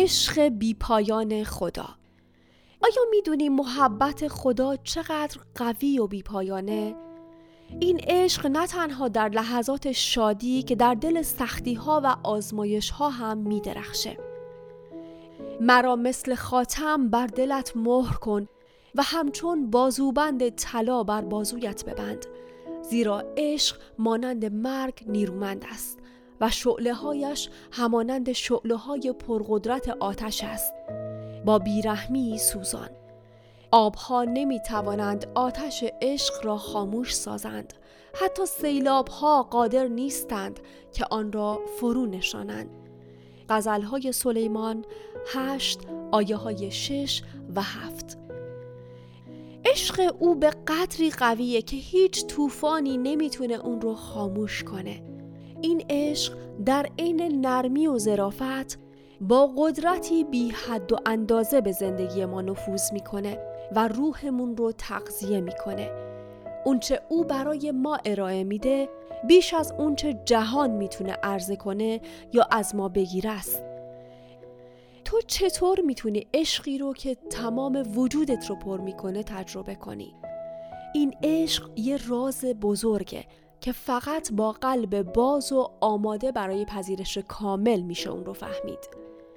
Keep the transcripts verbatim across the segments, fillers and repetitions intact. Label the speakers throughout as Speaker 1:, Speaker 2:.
Speaker 1: عشق بیپایان خدا. آیا میدونی محبت خدا چقدر قوی و بیپایانه؟ این عشق نه تنها در لحظات شادی که در دل سختی ها و آزمایش ها هم می درخشه. مرا مثل خاتم بر دلت مهر کن و همچون بازوبند طلا بر بازویت ببند، زیرا عشق مانند مرگ نیرومند است و شعله هایش همانند شعله های پرقدرت آتش است، با بیرحمی سوزان. آبها نمی توانند آتش عشق را خاموش سازند، حتی سیلاب ها قادر نیستند که آن را فرو نشانند. غزل های سلیمان هشت آیه های شش و هفت. عشق او به قدری قویه که هیچ طوفانی نمیتونه اون رو خاموش کنه. این عشق در عین نرمی و ظرافت با قدرتی بی حد و اندازه به زندگی ما نفوذ میکنه و روحمون رو تغذیه میکنه. اونچه او برای ما ارائه میده بیش از اونچه جهان میتونه عرضه کنه یا از ما بگیره است. تو چطور میتونی عشقی رو که تمام وجودت رو پر میکنه تجربه کنی؟ این عشق یه راز بزرگه که فقط با قلب باز و آماده برای پذیرش کامل میشه اون رو فهمید.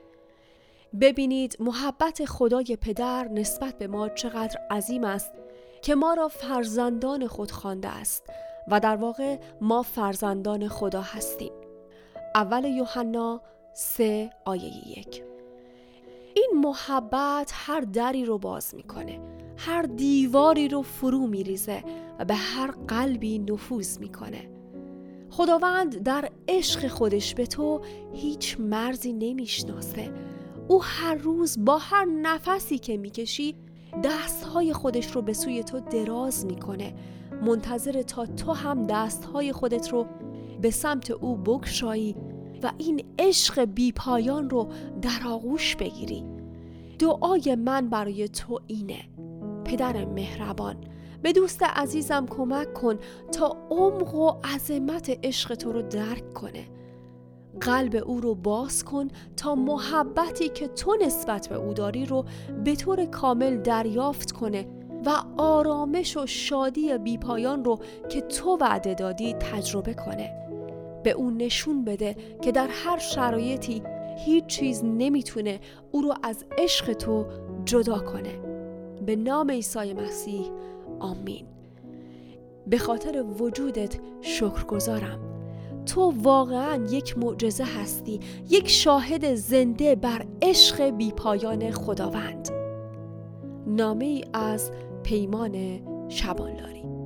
Speaker 1: ببینید محبت خدای پدر نسبت به ما چقدر عظیم است که ما را فرزندان خود خوانده است و در واقع ما فرزندان خدا هستیم. اول یوحنا سه آیه یک. این محبت هر دری رو باز میکنه، هر دیواری رو فرو میریزه و به هر قلبی نفوذ میکنه. خداوند در عشق خودش به تو هیچ مرزی نمیشناسه. او هر روز با هر نفسی که میکشی دستهای خودش رو به سوی تو دراز میکنه، منتظر تا تو هم دستهای خودت رو به سمت او بگشایی و این عشق بی پایان رو در آغوش بگیری. دعای من برای تو اینه: پدر مهربان، به دوست عزیزم کمک کن تا عمق و عظمت عشق تو رو درک کنه. قلب او رو باز کن تا محبتی که تو نسبت به او داری رو به طور کامل دریافت کنه و آرامش و شادی بیپایان رو که تو وعده دادی تجربه کنه. به او نشون بده که در هر شرایطی هیچ چیز نمیتونه او رو از عشق تو جدا کنه. به نام عیسی مسیح آمین. به خاطر وجودت شکرگزارم. تو واقعاً یک معجزه هستی، یک شاهد زنده بر عشق بیپایان خداوند. نامه‌ای از پیمان شبانلاری.